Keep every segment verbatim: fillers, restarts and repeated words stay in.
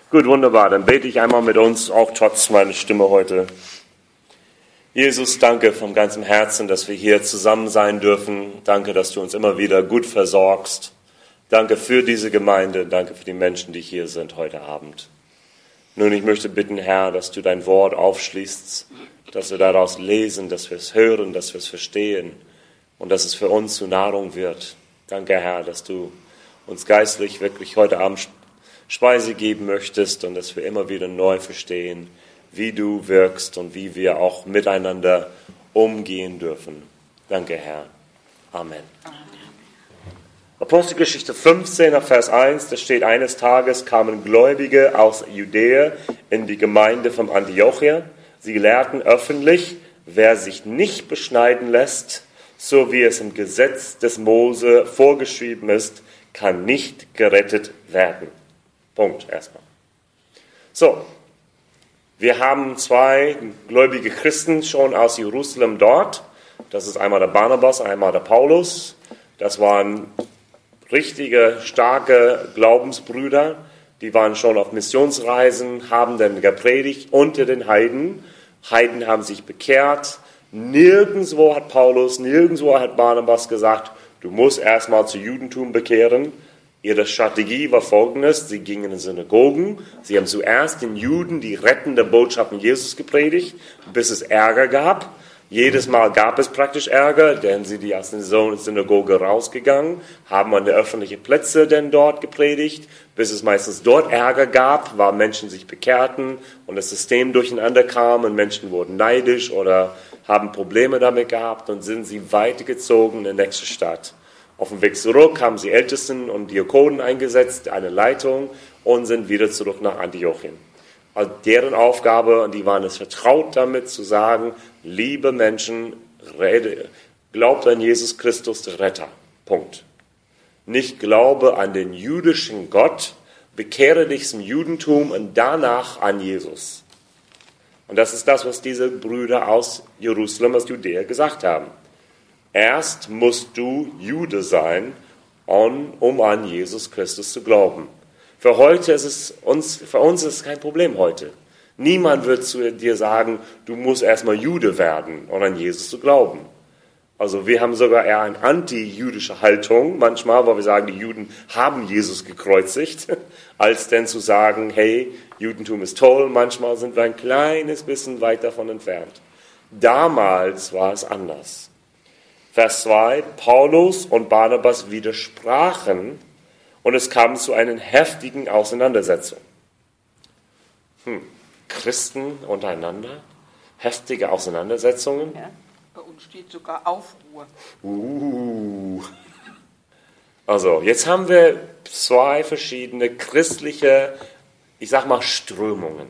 Gut, wunderbar. Dann bete ich einmal mit uns, auch trotz meiner Stimme heute. Jesus, danke von ganzem Herzen, dass wir hier zusammen sein dürfen. Danke, dass du uns immer wieder gut versorgst. Danke für diese Gemeinde. Danke für die Menschen, die hier sind heute Abend. Nun, ich möchte bitten, Herr, dass du dein Wort aufschließt, dass wir daraus lesen, dass wir es hören, dass wir es verstehen und dass es für uns zu Nahrung wird. Danke, Herr, dass du uns geistlich wirklich heute Abend Speise geben möchtest und dass wir immer wieder neu verstehen, wie du wirkst und wie wir auch miteinander umgehen dürfen. Danke, Herr. Amen. Amen. Apostelgeschichte fünfzehn, Vers eins, da steht, eines Tages kamen Gläubige aus Judäa in die Gemeinde von Antiochia. Sie lehrten öffentlich, wer sich nicht beschneiden lässt, so wie es im Gesetz des Mose vorgeschrieben ist, kann nicht gerettet werden. Punkt erstmal. So, wir haben zwei gläubige Christen schon aus Jerusalem dort. Das ist einmal der Barnabas, einmal der Paulus. Das waren richtige, starke Glaubensbrüder. Die waren schon auf Missionsreisen, haben dann gepredigt unter den Heiden. Heiden haben sich bekehrt. Nirgendwo hat Paulus, nirgendwo hat Barnabas gesagt, du musst erstmal zu Judentum bekehren. Ihre Strategie war folgendes: Sie gingen in Synagogen, sie haben zuerst den Juden die rettende Botschaft von Jesus gepredigt, bis es Ärger gab. Jedes Mal gab es praktisch Ärger, denn sie die aus der Synagoge rausgegangen, haben an der öffentlichen Plätze denn dort gepredigt, bis es meistens dort Ärger gab, weil Menschen sich bekehrten und das System durcheinander kam und Menschen wurden neidisch oder haben Probleme damit gehabt und sind sie weitergezogen in die nächste Stadt. Auf dem Weg zurück haben sie Ältesten und Diakonen eingesetzt, eine Leitung, und sind wieder zurück nach Antiochien. Also deren Aufgabe, und die waren es vertraut damit, zu sagen, liebe Menschen, rede, glaubt an Jesus Christus, der Retter. Punkt. Nicht glaube an den jüdischen Gott, bekehre dich zum Judentum und danach an Jesus. Und das ist das, was diese Brüder aus Jerusalem, aus Judäa gesagt haben. Erst musst du Jude sein, um an Jesus Christus zu glauben. Für heute ist es uns, für uns ist es kein Problem heute. Niemand wird zu dir sagen, du musst erstmal Jude werden, um an Jesus zu glauben. Also wir haben sogar eher eine anti-jüdische Haltung manchmal, weil wir sagen, die Juden haben Jesus gekreuzigt, als denn zu sagen, hey, Judentum ist toll. Manchmal sind wir ein kleines bisschen weit davon entfernt. Damals war es anders. Vers zwei, Paulus und Barnabas widersprachen und es kam zu einer heftigen Auseinandersetzung. Hm. Christen untereinander? Heftige Auseinandersetzungen? Ja, bei uns steht sogar Aufruhr. Uh. Also, jetzt haben wir zwei verschiedene christliche, ich sag mal, Strömungen.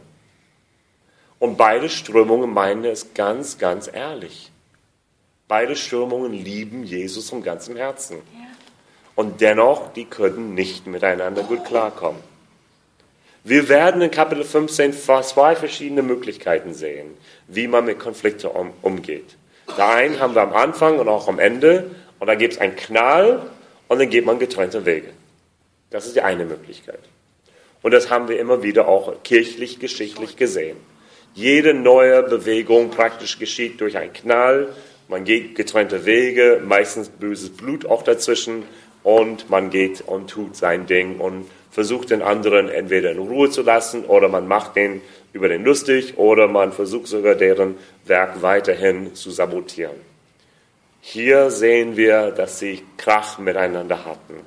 Und beide Strömungen meinen es ganz, ganz ehrlich. Beide Strömungen lieben Jesus von ganzem Herzen. Ja. Und dennoch, die können nicht miteinander gut klarkommen. Wir werden in Kapitel fünfzehn zwei verschiedene Möglichkeiten sehen, wie man mit Konflikten um, umgeht. Der einen haben wir am Anfang und auch am Ende, und da gibt es einen Knall und dann geht man getrennte Wege. Das ist die eine Möglichkeit. Und das haben wir immer wieder auch kirchlich, geschichtlich gesehen. Jede neue Bewegung praktisch geschieht durch einen Knall. Man geht getrennte Wege, meistens böses Blut auch dazwischen, und man geht und tut sein Ding und versucht den anderen entweder in Ruhe zu lassen oder man macht den über den lustig oder man versucht sogar deren Werk weiterhin zu sabotieren. Hier sehen wir, dass sie Krach miteinander hatten.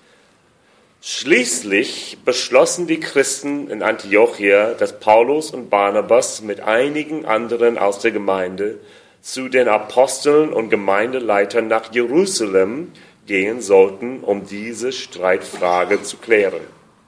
Schließlich beschlossen die Christen in Antiochia, dass Paulus und Barnabas mit einigen anderen aus der Gemeinde zu den Aposteln und Gemeindeleitern nach Jerusalem gehen sollten, um diese Streitfrage zu klären.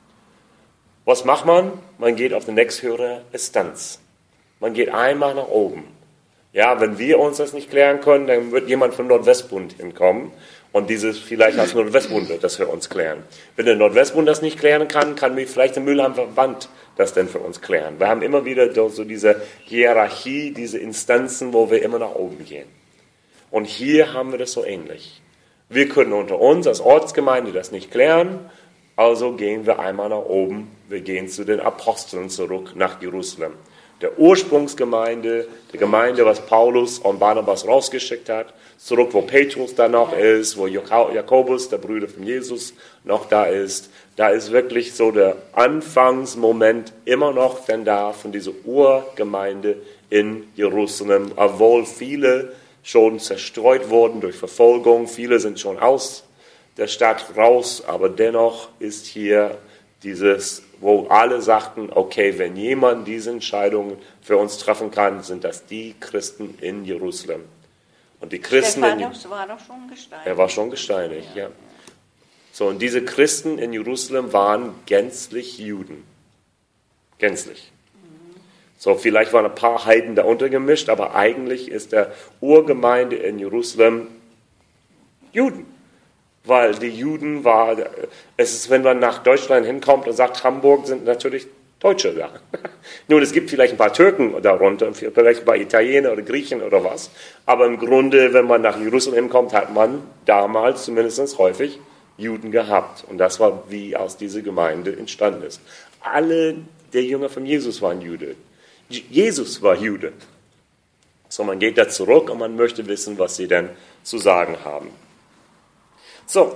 Was macht man? Man geht auf die nächsthöhere Instanz. Man geht einmal nach oben. Ja, wenn wir uns das nicht klären können, dann wird jemand vom Nordwestbund hinkommen und dieses vielleicht als Nordwestbund wird das für uns klären. Wenn der Nordwestbund das nicht klären kann, kann vielleicht der Mülheim-Verband das denn für uns klären. Wir haben immer wieder so diese Hierarchie, diese Instanzen, wo wir immer nach oben gehen. Und hier haben wir das so ähnlich. Wir können unter uns als Ortsgemeinde das nicht klären, Also gehen wir einmal nach oben. Wir gehen zu den Aposteln zurück nach Jerusalem. Der Ursprungsgemeinde, die Gemeinde, was Paulus und Barnabas rausgeschickt hat, zurück, wo Petrus da noch ist, wo Jakobus, der Bruder von Jesus, noch da ist. Da ist wirklich so der Anfangsmoment immer noch denn da von dieser Urgemeinde in Jerusalem, obwohl viele schon zerstreut wurden durch Verfolgung, viele sind schon aus der Stadt raus, aber dennoch ist hier dieses, wo alle sagten, okay, wenn jemand diese Entscheidungen für uns treffen kann, sind das die Christen in Jerusalem. Und die Christen Stephanus war doch schon gesteinigt. Er war schon gesteinigt, ja. ja. So, und diese Christen in Jerusalem waren gänzlich Juden. Gänzlich. Mhm. So, vielleicht waren ein paar Heiden da untergemischt, aber eigentlich ist der Urgemeinde in Jerusalem Juden. Weil die Juden war, es ist, wenn man nach Deutschland hinkommt und sagt, Hamburg sind natürlich Deutsche da. Nun, es gibt vielleicht ein paar Türken darunter, vielleicht ein paar Italiener oder Griechen oder was. Aber im Grunde, wenn man nach Jerusalem kommt, hat man damals zumindest häufig Juden gehabt. Und das war, wie aus dieser Gemeinde entstanden ist. Alle der Jünger von Jesus waren Jude. Jesus war Jude. So, man geht da zurück und man möchte wissen, was sie denn zu sagen haben. So,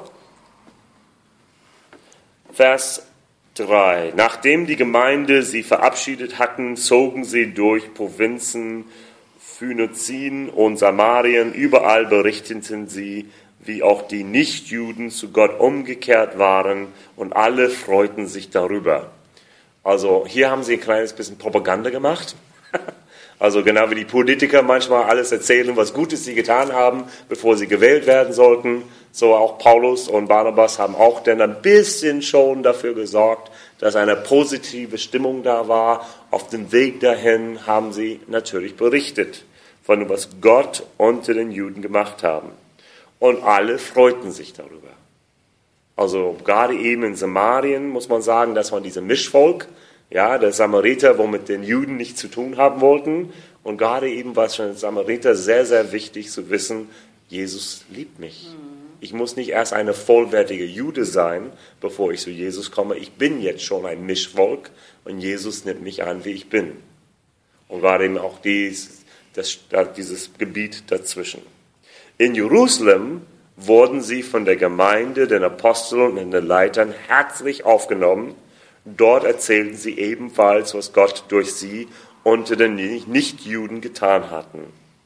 Vers drei. Nachdem die Gemeinde sie verabschiedet hatten, zogen sie durch Provinzen, Phönizien und Samarien. Überall berichteten sie, wie auch die Nichtjuden zu Gott umgekehrt waren, und alle freuten sich darüber. Also hier haben sie ein kleines bisschen Propaganda gemacht. Also genau wie die Politiker manchmal alles erzählen, was Gutes sie getan haben, bevor sie gewählt werden sollten. So auch Paulus und Barnabas haben auch dann ein bisschen schon dafür gesorgt, dass eine positive Stimmung da war. Auf dem Weg dahin haben sie natürlich berichtet von dem, was Gott unter den Juden gemacht haben. Und alle freuten sich darüber. Also gerade eben in Samarien muss man sagen, das war diese Mischvolk. Ja, der Samariter, wo mit den Juden nichts zu tun haben wollten. Und gerade eben war es für den Samariter sehr, sehr wichtig zu wissen, Jesus liebt mich. Ich muss nicht erst eine vollwertige Jude sein, bevor ich zu Jesus komme. Ich bin jetzt schon ein Mischvolk und Jesus nimmt mich an, wie ich bin. Und gerade eben auch dies, das, dieses Gebiet dazwischen. In Jerusalem wurden sie von der Gemeinde, den Aposteln und den Leitern herzlich aufgenommen. Dort erzählten sie ebenfalls, was Gott durch sie unter den Nichtjuden getan hatten.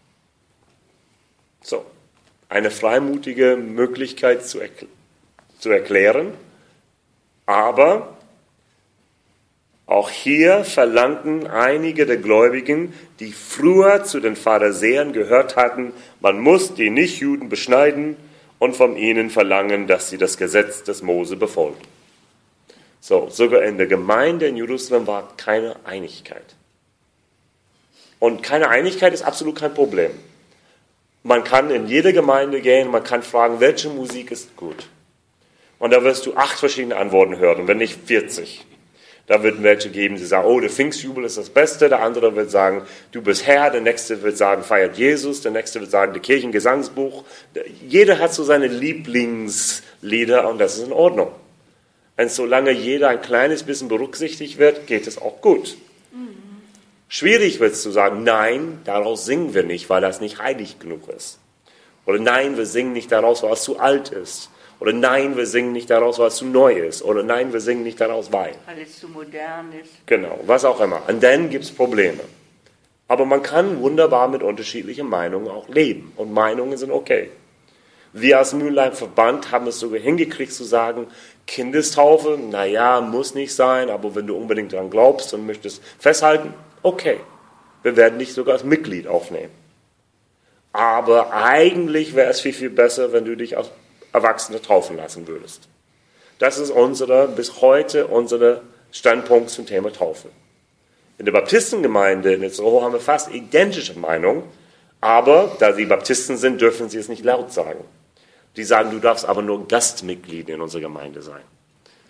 So, eine freimutige Möglichkeit zu, erkl- zu erklären, aber auch hier verlangten einige der Gläubigen, die früher zu den Pharisäern gehört hatten, man muss die Nichtjuden beschneiden und von ihnen verlangen, dass sie das Gesetz des Mose befolgen. So, sogar in der Gemeinde in Jerusalem war keine Einigkeit. Und keine Einigkeit ist absolut kein Problem. Man kann in jede Gemeinde gehen, man kann fragen, welche Musik ist gut. Und da wirst du acht verschiedene Antworten hören, wenn nicht vierzig. Da wird welche geben, die sagen, oh, der Pfingstjubel ist das Beste. Der andere wird sagen, du bist Herr. Der nächste wird sagen, feiert Jesus. Der nächste wird sagen, der Kirchengesangsbuch. Jeder hat so seine Lieblingslieder und das ist in Ordnung. Und solange jeder ein kleines bisschen berücksichtigt wird, geht es auch gut. Mhm. Schwierig wird es zu sagen, nein, daraus singen wir nicht, weil das nicht heilig genug ist. Oder nein, wir singen nicht daraus, weil es zu alt ist. Oder nein, wir singen nicht daraus, weil es zu neu ist. Oder nein, wir singen nicht daraus, weil. Weil es zu modern ist. Genau, was auch immer. Und dann gibt es Probleme. Aber man kann wunderbar mit unterschiedlichen Meinungen auch leben. Und Meinungen sind okay. Wir als Mühlenverband haben es sogar hingekriegt zu sagen, Kindestaufe, naja, muss nicht sein, aber wenn du unbedingt daran glaubst und möchtest festhalten, okay, wir werden dich sogar als Mitglied aufnehmen. Aber eigentlich wäre es viel, viel besser, wenn du dich als Erwachsene taufen lassen würdest. Das ist unsere, bis heute unser Standpunkt zum Thema Taufe. In der Baptistengemeinde in Itzehoe haben wir fast identische Meinung, aber da sie Baptisten sind, dürfen sie es nicht laut sagen. Die sagen, du darfst aber nur Gastmitglied in unserer Gemeinde sein.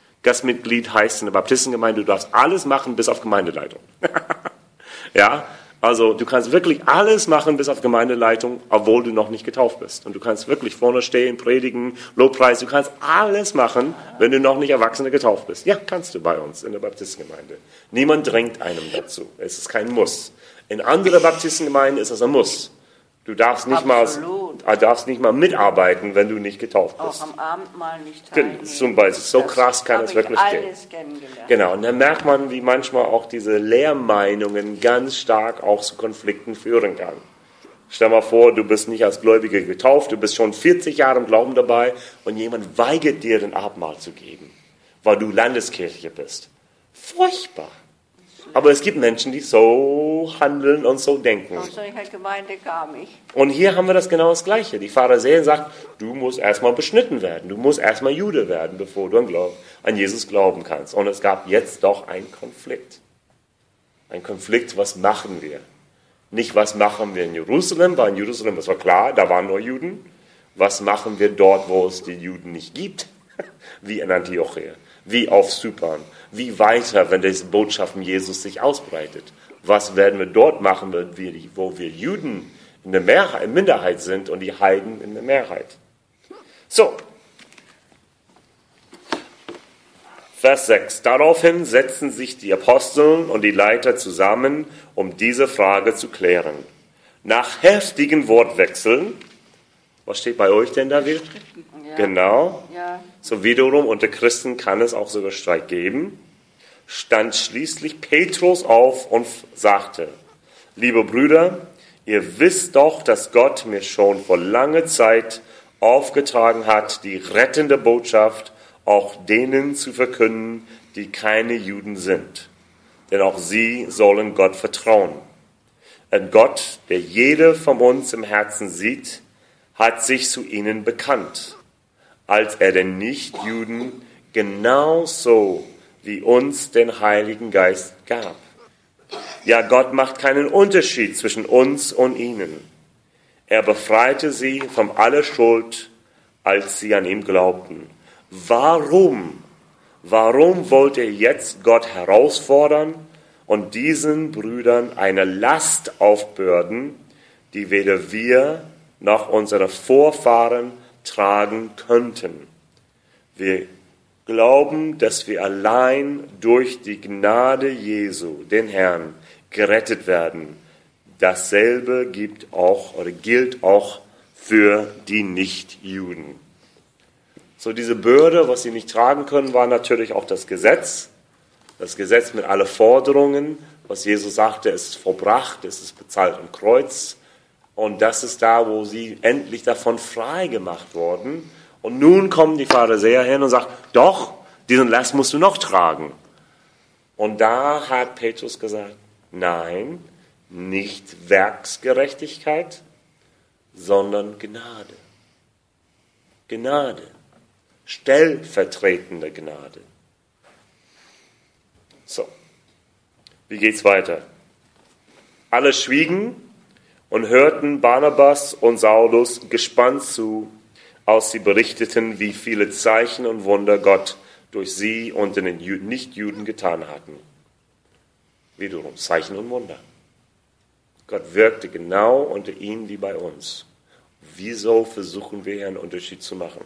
Gastmitglied heißt in der Baptistengemeinde, du darfst alles machen bis auf Gemeindeleitung. Ja, Also du kannst wirklich alles machen bis auf Gemeindeleitung, obwohl du noch nicht getauft bist. Und du kannst wirklich vorne stehen, predigen, Lobpreis, du kannst alles machen, wenn du noch nicht Erwachsener getauft bist. Ja, kannst du bei uns in der Baptistengemeinde. Niemand drängt einem dazu. Es ist kein Muss. In anderen Baptistengemeinden ist es ein Muss. Du darfst nicht, mal, darfst nicht mal mitarbeiten, wenn du nicht getauft bist. Auch am Abendmahl nicht teilnehmen. Zum Beispiel, so Das krass kann habe es ich wirklich gehen. alles kennengelernt. Genau, und dann merkt man, wie manchmal auch diese Lehrmeinungen ganz stark auch zu Konflikten führen kann. Stell mal vor, du bist nicht als Gläubiger getauft, du bist schon vierzig Jahre im Glauben dabei und jemand weigert dir, den Abendmahl zu geben, weil du Landeskirche bist. Furchtbar. Aber es gibt Menschen, die so handeln und so denken. Aus solcher Gemeinde kam ich. Und hier haben wir das genau das Gleiche. Die Pharisäer sagt, du musst erstmal beschnitten werden. Du musst erstmal Jude werden, bevor du an, Glaub, an Jesus glauben kannst. Und es gab jetzt doch einen Konflikt. Ein Konflikt, was machen wir? Nicht, was machen wir in Jerusalem, weil in Jerusalem, das war klar, da waren nur Juden. Was machen wir dort, wo es die Juden nicht gibt? Wie in Antiochia, wie auf Zypern, wie weiter, wenn diese Botschaft von Jesus sich ausbreitet. Was werden wir dort machen, wo wir Juden in der Mehrheit, in Minderheit sind und die Heiden in der Mehrheit? So, Vers sechs. Daraufhin setzten sich die Apostel und die Leiter zusammen, um diese Frage zu klären. Nach heftigen Wortwechseln, was steht bei euch denn da wieder? Ja. Genau. Ja. So wiederum unter Christen kann es auch sogar Streit geben. Stand schließlich Petrus auf und sagte, liebe Brüder, ihr wisst doch, dass Gott mir schon vor langer Zeit aufgetragen hat, die rettende Botschaft auch denen zu verkünden, die keine Juden sind. Denn auch sie sollen Gott vertrauen. Ein Gott, der jede von uns im Herzen sieht, hat sich zu ihnen bekannt, als er den Nichtjuden genauso wie uns den Heiligen Geist gab. Ja, Gott macht keinen Unterschied zwischen uns und ihnen. Er befreite sie von aller Schuld, als sie an ihm glaubten. Warum? Warum wollt ihr jetzt Gott herausfordern und diesen Brüdern eine Last aufbürden, die weder wir noch unsere Vorfahren tragen könnten? Wir glauben, dass wir allein durch die Gnade Jesu, den Herrn, gerettet werden. Dasselbe gibt auch oder gilt auch für die Nichtjuden. So, diese Bürde, was sie nicht tragen können, war natürlich auch das Gesetz. Das Gesetz mit allen Forderungen, was Jesus sagte, es ist vollbracht, es ist bezahlt am Kreuz. Und das ist da, wo sie endlich davon frei gemacht wurden. Und nun kommen die Pharisäer hin und sagen, doch, diesen Last musst du noch tragen. Und da hat Petrus gesagt, nein, nicht Werksgerechtigkeit, sondern Gnade. Gnade. Stellvertretende Gnade. So, wie geht's weiter? Alle schwiegen und hörten Barnabas und Saulus gespannt zu, als sie berichteten, wie viele Zeichen und Wunder Gott durch sie und den Nichtjuden getan hatten. Wiederum Zeichen und Wunder. Gott wirkte genau unter ihnen wie bei uns. Wieso versuchen wir hier einen Unterschied zu machen?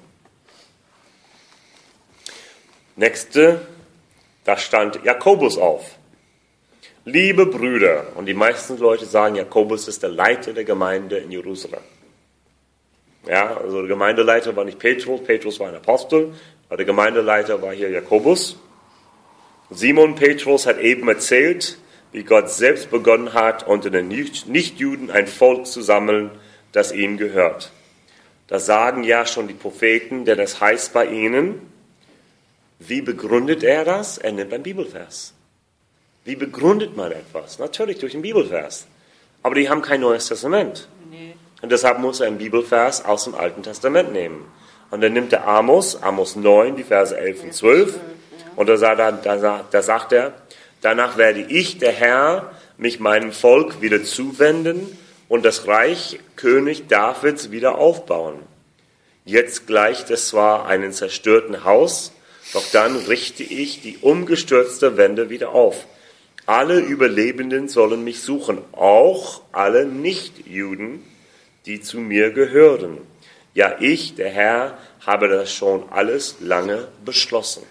Nächste, da stand Jakobus auf. Liebe Brüder, und die meisten Leute sagen, Jakobus ist der Leiter der Gemeinde in Jerusalem. Ja, also der Gemeindeleiter war nicht Petrus, Petrus war ein Apostel, aber der Gemeindeleiter war hier Jakobus. Simon Petrus hat eben erzählt, wie Gott selbst begonnen hat, unter den Nichtjuden ein Volk zu sammeln, das ihm gehört. Das sagen ja schon die Propheten, denn es heißt bei ihnen, wie begründet er das? Er nimmt einen Bibelvers. Wie begründet man etwas? Natürlich durch einen Bibelvers. Aber die haben kein Neues Testament. Nee. Und deshalb muss er einen Bibelvers aus dem Alten Testament nehmen. Und dann nimmt er Amos, Amos neun, die Verse elf und zwölf. Und da, da, da, da sagt er, danach werde ich, der Herr, mich meinem Volk wieder zuwenden und das Reich König Davids wieder aufbauen. Jetzt gleicht es zwar einem zerstörten Haus, doch dann richte ich die umgestürzte Wände wieder auf. Alle Überlebenden sollen mich suchen, auch alle Nichtjuden, die zu mir gehören. Ja, ich, der Herr, habe das schon alles lange beschlossen.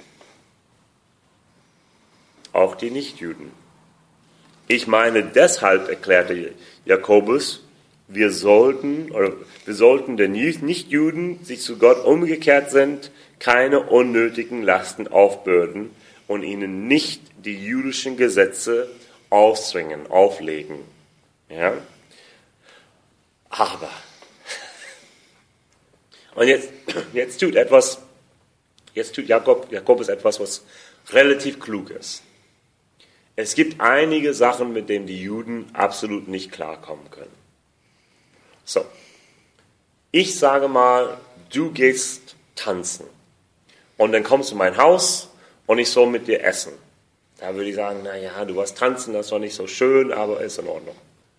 Auch die Nichtjuden. Ich meine, deshalb erklärte Jakobus, wir sollten, oder wir sollten den Nichtjuden, die zu Gott umgekehrt sind, keine unnötigen Lasten aufbürden und ihnen nicht die jüdischen Gesetze aufzwingen, auflegen. Ja? Aber, und jetzt, jetzt tut etwas, jetzt tut Jakob, Jakobus etwas, was relativ klug ist. Es gibt einige Sachen, mit denen die Juden absolut nicht klarkommen können. So, ich sage mal, du gehst tanzen und dann kommst du in mein Haus und ich soll mit dir essen. Da würde ich sagen, naja, du warst tanzen, das war nicht so schön, aber ist in Ordnung.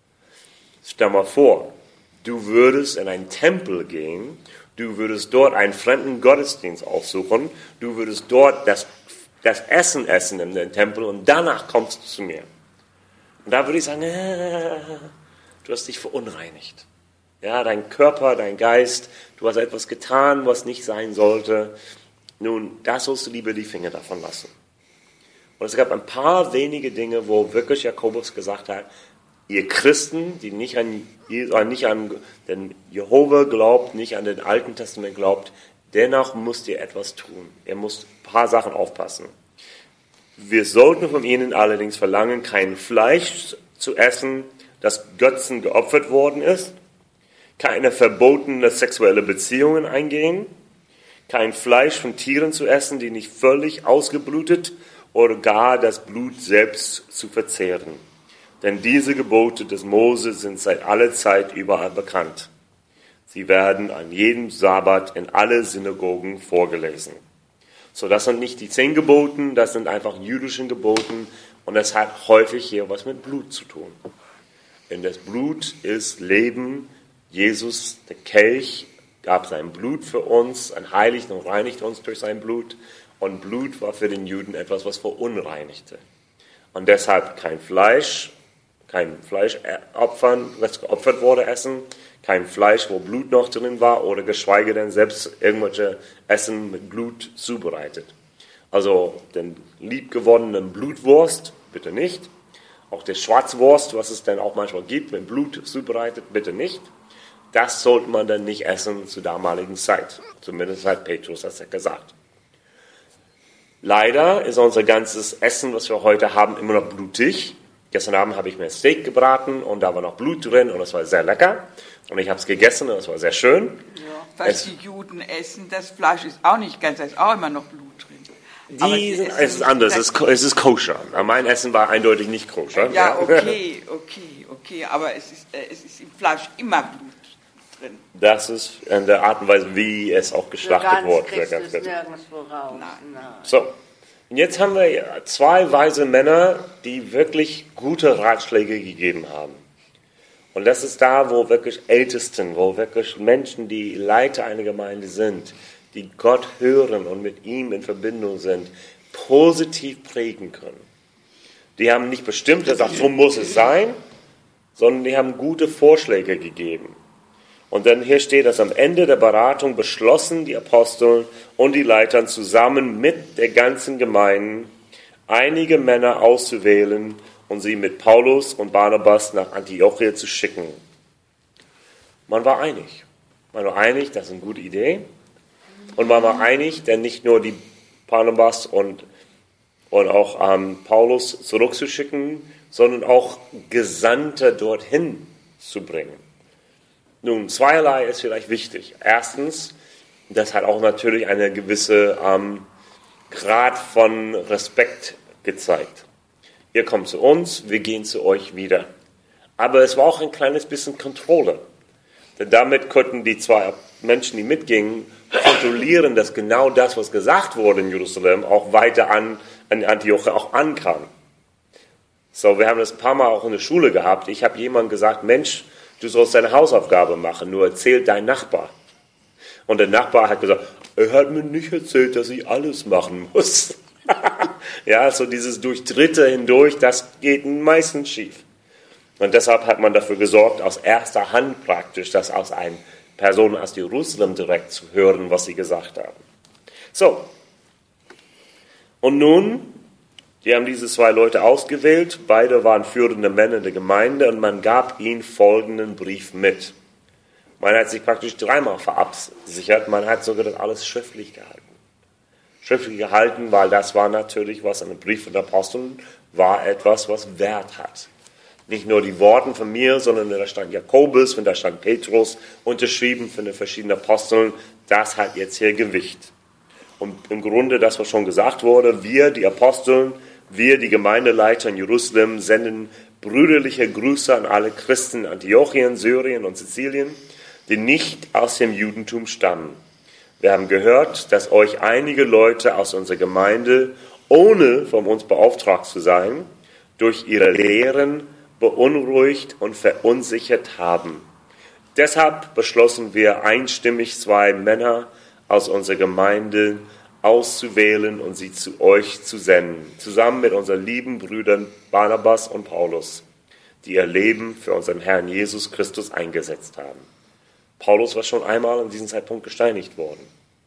Stell mal vor, du würdest in einen Tempel gehen, du würdest dort einen fremden Gottesdienst aufsuchen, du würdest dort das, das Essen essen in den Tempel und danach kommst du zu mir. Und da würde ich sagen, äh, du hast dich verunreinigt. Ja, dein Körper, dein Geist, du hast etwas getan, was nicht sein sollte. Nun, da sollst du lieber die Finger davon lassen. Und es gab ein paar wenige Dinge, wo wirklich Jakobus gesagt hat, ihr Christen, die nicht an, nicht an den Jehova glaubt, nicht an den Alten Testament glaubt, dennoch müsst ihr etwas tun. Ihr müsst ein paar Sachen aufpassen. Wir sollten von ihnen allerdings verlangen, kein Fleisch zu essen, das Götzen geopfert worden ist, keine verbotene sexuelle Beziehungen eingehen, kein Fleisch von Tieren zu essen, die nicht völlig ausgeblutet oder gar das Blut selbst zu verzehren. Denn diese Gebote des Mose sind seit aller Zeit überall bekannt. Sie werden an jedem Sabbat in alle Synagogen vorgelesen. So, das sind nicht die zehn Geboten, das sind einfach jüdischen Geboten und das hat häufig hier was mit Blut zu tun. Denn das Blut ist Leben. Jesus, der Kelch, gab sein Blut für uns, entheiligt und reinigt uns durch sein Blut. Und Blut war für den Juden etwas, was verunreinigte. Und deshalb kein Fleisch, kein Fleisch opfern, was geopfert wurde, essen, kein Fleisch, wo Blut noch drin war, oder geschweige denn selbst irgendwelche Essen mit Blut zubereitet. Also den liebgewonnenen Blutwurst, bitte nicht. Auch der Schwarzwurst, was es dann auch manchmal gibt, mit Blut zubereitet, bitte nicht. Das sollte man dann nicht essen zur damaligen Zeit. Zumindest hat Petrus das ja gesagt. Leider ist unser ganzes Essen, was wir heute haben, immer noch blutig. Gestern Abend habe ich mir ein Steak gebraten und da war noch Blut drin und das war sehr lecker. Und ich habe es gegessen und das war sehr schön. Ja, was es, die Juden essen, das Fleisch ist auch nicht ganz, da ist auch immer noch Blut drin. Die sind, es ist anders, es ist, es ist koscher. Mein Essen war eindeutig nicht koscher. Ja, okay, okay, okay, aber es ist, äh, es ist im Fleisch immer Blut drin. Das ist in der Art und Weise, wie es auch geschlachtet wurde. Kriegst du es nirgendwo raus. Nein. Nein. So, und jetzt haben wir zwei weise Männer, die wirklich gute Ratschläge gegeben haben. Und das ist da, wo wirklich Ältesten, wo wirklich Menschen, die Leiter einer Gemeinde sind, die Gott hören und mit ihm in Verbindung sind, positiv prägen können. Die haben nicht bestimmt gesagt, so muss es sein, sondern die haben gute Vorschläge gegeben. Und dann hier steht, dass am Ende der Beratung beschlossen die Apostel und die Leitern zusammen mit der ganzen Gemeinde einige Männer auszuwählen und sie mit Paulus und Barnabas nach Antiochia zu schicken. Man war einig. Man war einig, das ist eine gute Idee. Und man war einig, denn nicht nur die Barnabas und, und auch ähm, Paulus zurückzuschicken, sondern auch Gesandte dorthin zu bringen. Nun, zweierlei ist vielleicht wichtig. Erstens, das hat auch natürlich eine gewisse ähm, Grad von Respekt gezeigt. Ihr kommt zu uns, wir gehen zu euch wieder. Aber es war auch ein kleines bisschen Kontrolle. Denn damit konnten die zwei Menschen, die mitgingen, kontrollieren, dass genau das, was gesagt wurde in Jerusalem, auch weiter an, an Antiochia auch ankam. So, wir haben das ein paar Mal auch in der Schule gehabt. Ich habe jemandem gesagt, Mensch, du sollst deine Hausaufgabe machen, nur erzähl dein Nachbar. Und der Nachbar hat gesagt, er hat mir nicht erzählt, dass ich alles machen muss. Ja, so dieses durch Dritte hindurch, das geht meistens schief. Und deshalb hat man dafür gesorgt, aus erster Hand praktisch, das aus einer Person aus Jerusalem direkt zu hören, was sie gesagt haben. So, und nun, die haben diese zwei Leute ausgewählt, beide waren führende Männer der Gemeinde und man gab ihnen folgenden Brief mit. Man hat sich praktisch dreimal verabsichert, man hat sogar das alles schriftlich gehalten. Schriftlich gehalten, weil das war natürlich, was ein Brief von den Aposteln war, etwas, was Wert hat. Nicht nur die Worte von mir, sondern da stand Jakobus und da stand Petrus, unterschrieben von den verschiedenen Aposteln. Das hat jetzt hier Gewicht. Und im Grunde, das, was schon gesagt wurde, wir, die Aposteln, wir, die Gemeindeleiter in Jerusalem, senden brüderliche Grüße an alle Christen in Antiochien, Syrien und Sizilien, die nicht aus dem Judentum stammen. Wir haben gehört, dass euch einige Leute aus unserer Gemeinde, ohne von uns beauftragt zu sein, durch ihre Lehren beunruhigt und verunsichert haben. Deshalb beschlossen wir einstimmig, zwei Männer aus unserer Gemeinde auszuwählen und sie zu euch zu senden, zusammen mit unseren lieben Brüdern Barnabas und Paulus, die ihr Leben für unseren Herrn Jesus Christus eingesetzt haben. Paulus war schon einmal an diesem Zeitpunkt gesteinigt worden.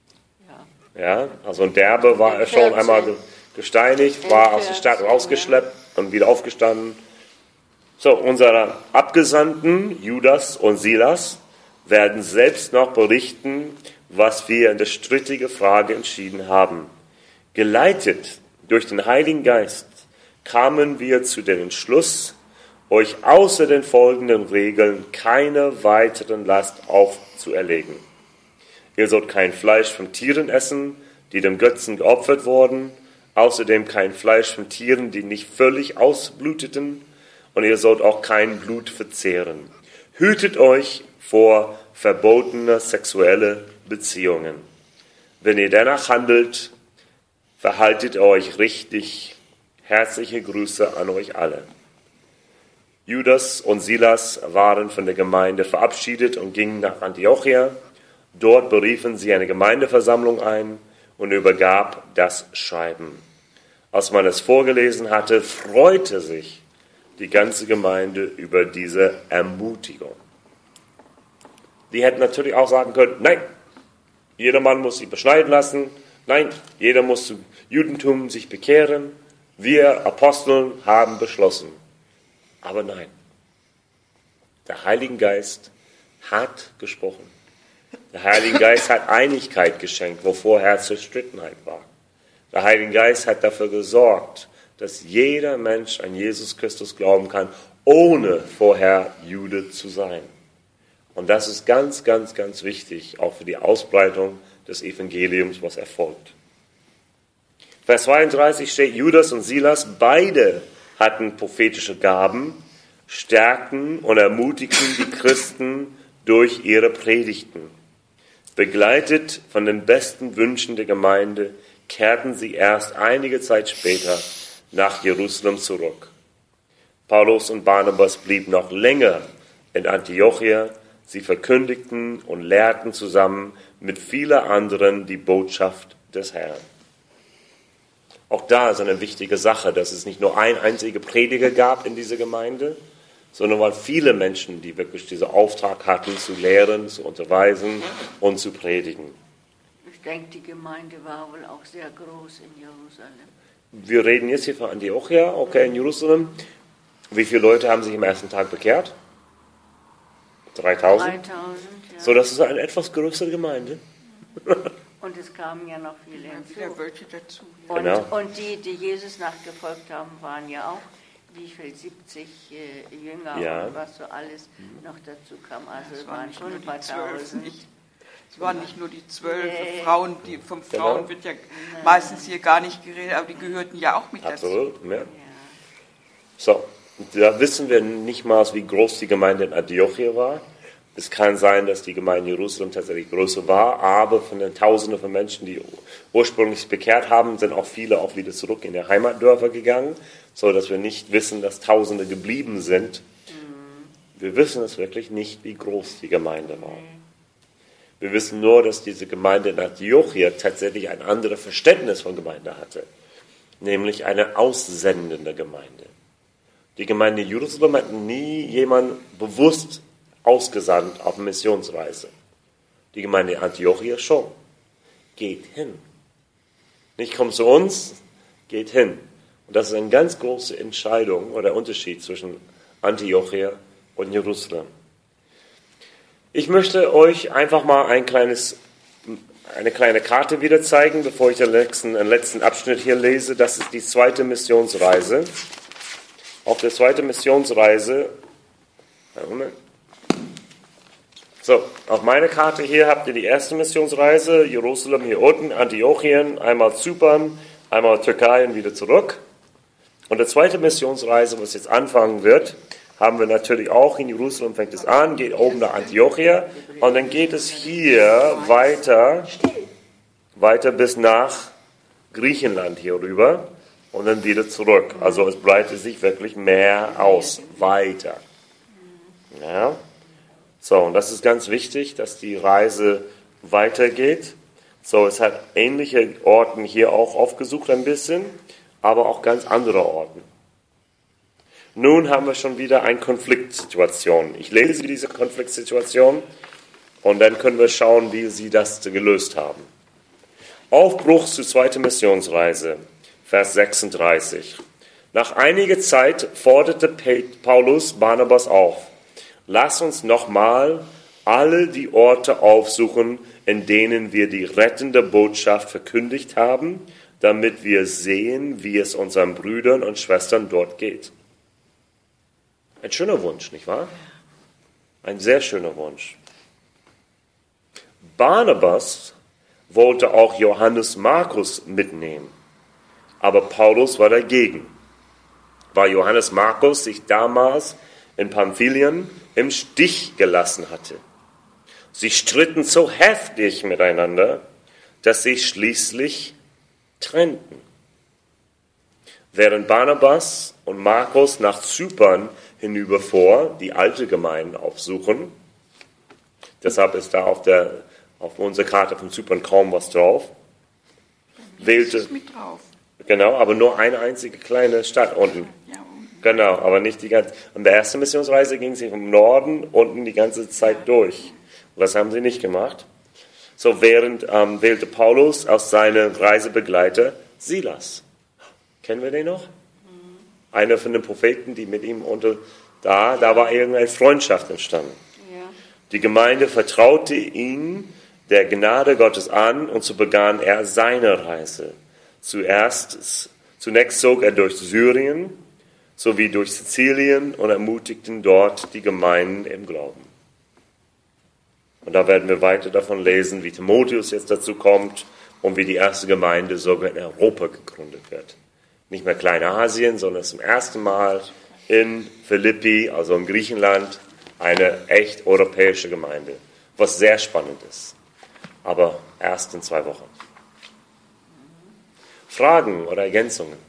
Ja, ja, also in Derbe war er schon einmal gesteinigt, war aus der Stadt rausgeschleppt und wieder aufgestanden. So, unsere Abgesandten, Judas und Silas, werden selbst noch berichten, was wir in der strittigen Frage entschieden haben. Geleitet durch den Heiligen Geist kamen wir zu dem Entschluss, euch außer den folgenden Regeln keine weiteren Last aufzuerlegen. Ihr sollt kein Fleisch von Tieren essen, die dem Götzen geopfert wurden, außerdem kein Fleisch von Tieren, die nicht völlig ausbluteten, und ihr sollt auch kein Blut verzehren. Hütet euch vor verbotener sexuelle Beziehungen. Wenn ihr danach handelt, verhaltet euch richtig. Herzliche Grüße an euch alle. Judas und Silas waren von der Gemeinde verabschiedet und gingen nach Antiochia. Dort beriefen sie eine Gemeindeversammlung ein und übergab das Schreiben. Als man es vorgelesen hatte, freute sich die ganze Gemeinde über diese Ermutigung. Die hätten natürlich auch sagen können, nein, jeder Mann muss sich beschneiden lassen, nein, jeder muss zum Judentum sich bekehren. Wir Aposteln haben beschlossen. Aber nein, der Heilige Geist hat gesprochen. Der Heilige Geist hat Einigkeit geschenkt, wo vorher Zerstrittenheit war. Der Heilige Geist hat dafür gesorgt, dass jeder Mensch an Jesus Christus glauben kann, ohne vorher Jude zu sein. Und das ist ganz, ganz, ganz wichtig, auch für die Ausbreitung des Evangeliums, was erfolgt. Vers zweiunddreißig steht, Judas und Silas, beide hatten prophetische Gaben, stärkten und ermutigten die Christen durch ihre Predigten. Begleitet von den besten Wünschen der Gemeinde, kehrten sie erst einige Zeit später nach Jerusalem zurück. Paulus und Barnabas blieben noch länger in Antiochia. Sie verkündigten und lehrten zusammen mit vielen anderen die Botschaft des Herrn. Auch da ist eine wichtige Sache, dass es nicht nur ein einziger Prediger gab in dieser Gemeinde, sondern weil viele Menschen, die wirklich diesen Auftrag hatten, zu lehren, zu unterweisen und zu predigen. Ich denke, die Gemeinde war wohl auch sehr groß in Jerusalem. Wir reden jetzt hier von Antiochia, okay, in Jerusalem. Wie viele Leute haben sich am ersten Tag bekehrt? dreitausend? dreitausend, ja. So, das ist eine etwas größere Gemeinde. Und es kamen ja noch viele hinzu. Wieder welche dazu. Und, Genau. und die, die Jesus nachgefolgt haben, waren ja auch, wie viel, siebzig äh, Jünger Ja. und was so alles noch dazu kam. Also Es es waren waren nicht schon nur ein paar die zwölf, Tausend. nicht. Es waren nicht nur die zwölf Nee. Frauen, die von Frauen Genau. wird ja meistens hier gar nicht geredet, aber die gehörten ja auch mit dazu. Absolut, ja. Ja. So, da wissen wir nicht mal, wie groß die Gemeinde in Antiochia war. Es kann sein, dass die Gemeinde in Jerusalem tatsächlich größer war, aber von den Tausenden von Menschen, die ursprünglich bekehrt haben, sind auch viele auch wieder zurück in die Heimatdörfer gegangen, so dass wir nicht wissen, dass Tausende geblieben sind. Wir wissen es wirklich nicht, wie groß die Gemeinde war. Wir wissen nur, dass diese Gemeinde in Antiochia tatsächlich ein anderes Verständnis von Gemeinde hatte. nämlich eine aussendende Gemeinde. Die Gemeinde Jerusalem hat nie jemanden bewusst ausgesandt auf eine Missionsreise. Die Gemeinde Antiochia schon. Geht hin. Nicht kommt zu uns, geht hin. Und das ist eine ganz große Entscheidung oder Unterschied zwischen Antiochia und Jerusalem. Ich möchte euch einfach mal ein kleines, eine kleine Karte wieder zeigen, bevor ich den letzten, den letzten Abschnitt hier lese. Das ist die zweite Missionsreise. Auf der zweiten Missionsreise, Moment. So, auf meiner Karte hier habt ihr die erste Missionsreise, Jerusalem hier unten, Antiochien, einmal Zypern, einmal Türkei und wieder zurück. Und die zweite Missionsreise, was jetzt anfangen wird, haben wir natürlich auch in Jerusalem, fängt es an, geht oben nach Antiochia und dann geht es hier weiter, weiter bis nach Griechenland hier rüber und dann wieder zurück. Also es breitet sich wirklich mehr aus, weiter. Ja. So, und das ist ganz wichtig, dass die Reise weitergeht. So, es hat ähnliche Orten hier auch aufgesucht ein bisschen, aber auch ganz andere Orten. Nun haben wir schon wieder eine Konfliktsituation. Ich lese diese Konfliktsituation und dann können wir schauen, wie sie das gelöst haben. Aufbruch zur zweiten Missionsreise, Vers sechsunddreißig. Nach einiger Zeit forderte Paulus Barnabas auf: Lass uns nochmal alle die Orte aufsuchen, in denen wir die rettende Botschaft verkündigt haben, damit wir sehen, wie es unseren Brüdern und Schwestern dort geht. Ein schöner Wunsch, nicht wahr? Ein sehr schöner Wunsch. Barnabas wollte auch Johannes Markus mitnehmen, aber Paulus war dagegen, weil Johannes Markus sich damals in Pamphylien im Stich gelassen hatte. Sie stritten so heftig miteinander, dass sie schließlich trennten. Während Barnabas und Markus nach Zypern hinüberfuhr, die alte Gemeinde aufsuchen, deshalb ist da auf, der, auf unserer Karte von Zypern kaum was drauf, wählte, ist mit drauf. Genau, aber nur eine einzige kleine Stadt unten. Ja, unten. Genau, aber nicht die ganze. An der ersten Missionsreise ging sie vom Norden unten die ganze Zeit durch. Und das haben sie nicht gemacht. So während ähm, wählte Paulus aus seinem Reisebegleiter Silas. Kennen wir den noch? Mhm. Einer von den Propheten, die mit ihm unter da, da war irgendeine Freundschaft entstanden. Ja. Die Gemeinde vertraute ihn der Gnade Gottes an und so begann er seine Reise. Zuerst, zunächst zog er durch Syrien sowie durch Sizilien und ermutigten dort die Gemeinden im Glauben. Und da werden wir weiter davon lesen, wie Timotheus jetzt dazu kommt und wie die erste Gemeinde sogar in Europa gegründet wird. Nicht mehr Kleinasien, sondern zum ersten Mal in Philippi, also in Griechenland, eine echt europäische Gemeinde, was sehr spannend ist. Aber erst in zwei Wochen. Fragen oder Ergänzungen?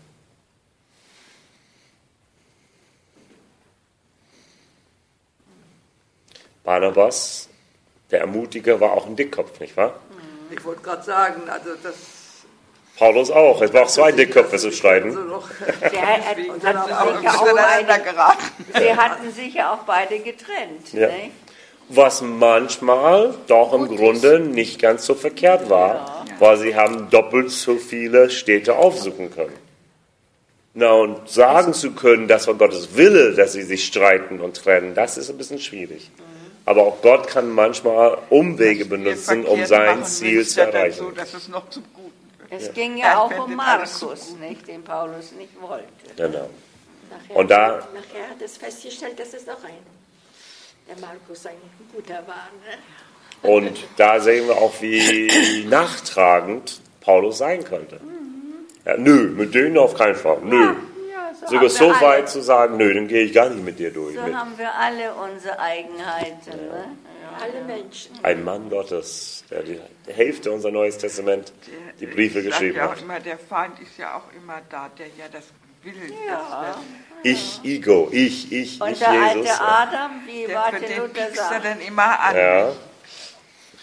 Barnabas, der Ermutiger, war auch ein Dickkopf, nicht wahr? Ich wollte gerade sagen, also das... Paulus auch. Es braucht zwei Dickköpfe zu streiten. Also noch, Sie, hat, Und hatten dann auch sicher auch miteinander beide, geraten. sie hatten sicher auch beide getrennt. Ja. Nicht? Was manchmal doch im Grunde nicht ganz so verkehrt war, weil sie haben doppelt so viele Städte aufsuchen können. Na, und sagen zu können, das war Gottes Wille, dass sie sich streiten und trennen, das ist ein bisschen schwierig. Aber auch Gott kann manchmal Umwege benutzen, um sein Ziel zu erreichen. So, dass es noch zum Guten wird. Es ging Ja, ja ich auch finde um alles Markus, nicht, den Paulus nicht wollte. Genau. Nachher, Und da- nachher hat es festgestellt, dass es auch ein, der Markus ein guter war. Ne? Und da sehen wir auch, wie nachtragend Paulus sein könnte. Ja, nö, mit denen auf keinen Fall. Nö. Ja, so Sogar haben so wir alle- weit zu sagen, nö, dann gehe ich gar nicht mit dir durch. So Mit haben wir alle unsere Eigenheiten. Ne? Ja. Alle Menschen. ein Mann Gottes, der die Hälfte unser Neues Testament, die Briefe Ich sag geschrieben ja auch hat. immer, der Feind ist ja auch immer da, der ja das will. Ja. Dass Ich, Ego, ich, ich, Und ich, der Jesus. alte Adam, wie der, Martin für den Luther piekst er sagt. dann immer an. Ja.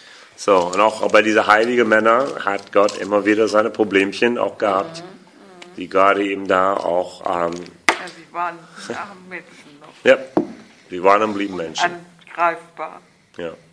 So, und auch bei diesen heiligen Männern hat Gott immer wieder seine Problemchen auch gehabt. die gerade eben da auch, ähm, Ja, sie waren arme Menschen noch. ja, die waren und blieben Menschen. Angreifbar. Ja.